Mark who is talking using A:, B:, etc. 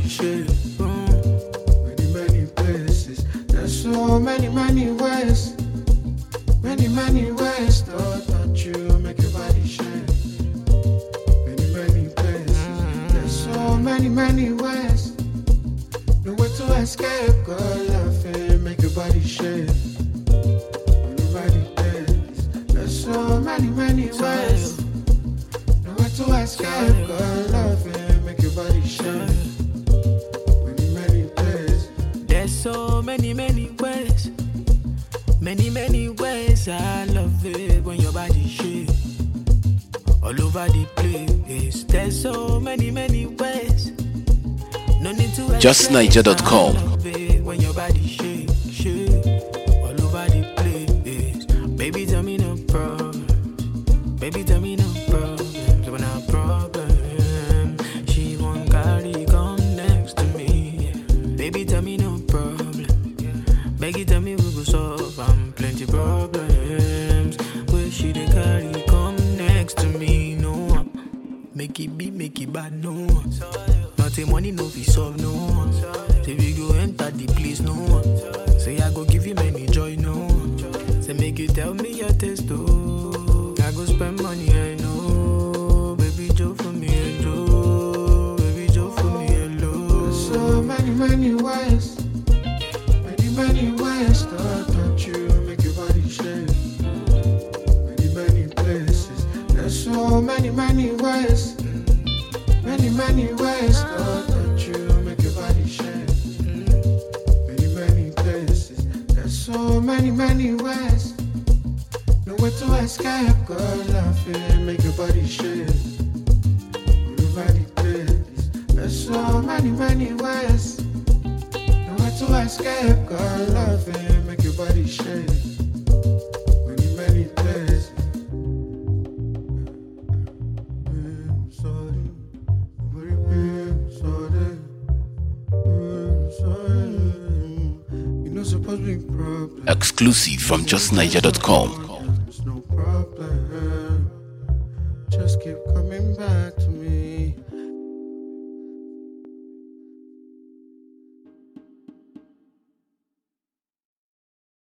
A: shit. Many places. There's so many ways. Many ways. Touch you, make your body shake. Many places. There's so many ways. No way to escape. Girl, laughing, make your body shake. Many places. There's so many ways. No way to escape. Girl, laughing, make your body shake.
B: There's so many ways. Many ways. I love it when your body shake. All over the place. There's so many ways. No need to
C: JustNiger.com.
B: I love it when your body shake. All over the place. Baby, tell me no problem. Baby, tell me no problem. So when I problem, she won't carry come next to me. Baby, tell me no problem. Baby, tell me we go solve. I'm plenty problems. Where she they carry come next to me? No, make it be, make it bad. No, nothing money no be solve. No, say we go enter the place. No, say I go give you many joy. No, say make you tell me your taste. Oh, I go spend money. I know, baby Joe for me hello, baby Joe for me hello.
A: So many ways. Many ways to touch you, make your body shake. Many places. There's so many ways. Many ways to touch you, make your body shake. Many places. There's so many ways. No way to escape. Girl, laughing, make your body shake. Many places. There's so many ways. To escape, girl, loving, make your body shake. Many places. You know, supposed to be problem.
C: Exclusive from JustNiger.com.
A: There's no problem. Just keep coming back to me.